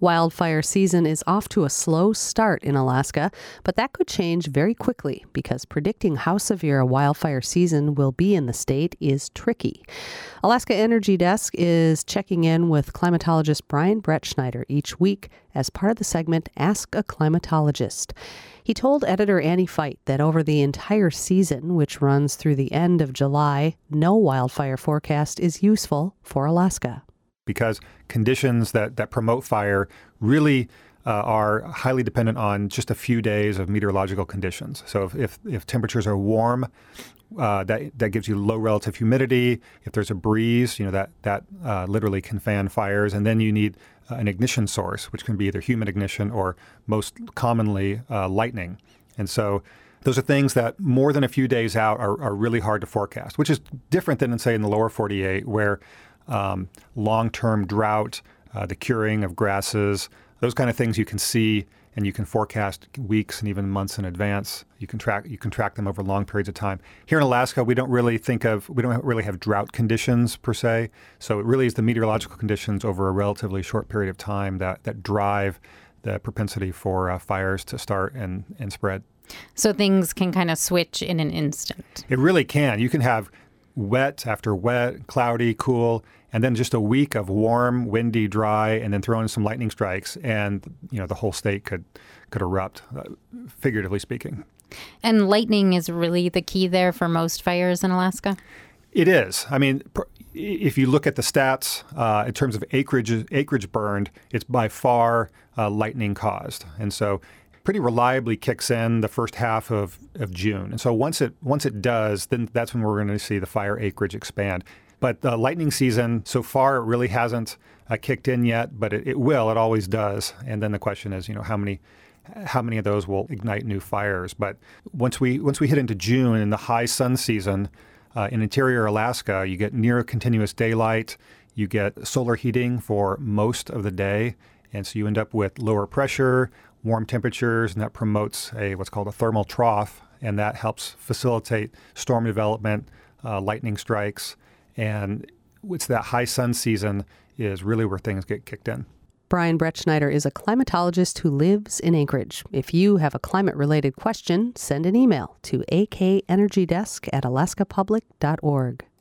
Wildfire season is off to a slow start in Alaska, but that could change very quickly because predicting how severe a wildfire season will be in the state is tricky. Alaska Energy Desk is checking in with climatologist Brian Brettschneider each week as part of the segment Ask a Climatologist. He told editor Annie Feit that over the entire season, which runs through the end of July, no wildfire forecast is useful for Alaska. Because conditions that promote fire really are highly dependent on just a few days of meteorological conditions. So if temperatures are warm, that gives you low relative humidity. If there's a breeze, that literally can fan fires. And then you need an ignition source, which can be either human ignition or most commonly lightning. And so those are things that more than a few days out are really hard to forecast, which is different than, say, in the lower 48, where long-term drought, the curing of grasses, those kind of things you can see and you can forecast weeks and even months in advance. You can track them over long periods of time. Here in Alaska, we don't really have drought conditions per se. So it really is the meteorological conditions over a relatively short period of time that drive the propensity for fires to start and spread. So things can kind of switch in an instant. It really can. You can have wet after wet, cloudy, cool, and then just a week of warm, windy, dry, and then throw in some lightning strikes, and the whole state could erupt, figuratively speaking. And lightning is really the key there for most fires in Alaska? It is. I mean, if you look at the stats in terms of acreage burned, it's by far lightning caused, and so pretty reliably kicks in the first half of June. And so once it does, then that's when we're going to see the fire acreage expand. But the lightning season, so far, it really hasn't kicked in yet, but it will. It always does. And then the question is, how many of those will ignite new fires? But once we hit into June in the high sun season, in interior Alaska, you get near continuous daylight, you get solar heating for most of the day, and so you end up with lower pressure, warm temperatures, and that promotes what's called a thermal trough, and that helps facilitate storm development, lightning strikes, and it's that high sun season is really where things get kicked in. Brian Brettschneider is a climatologist who lives in Anchorage. If you have a climate-related question, send an email to akenergydesk@alaskapublic.org.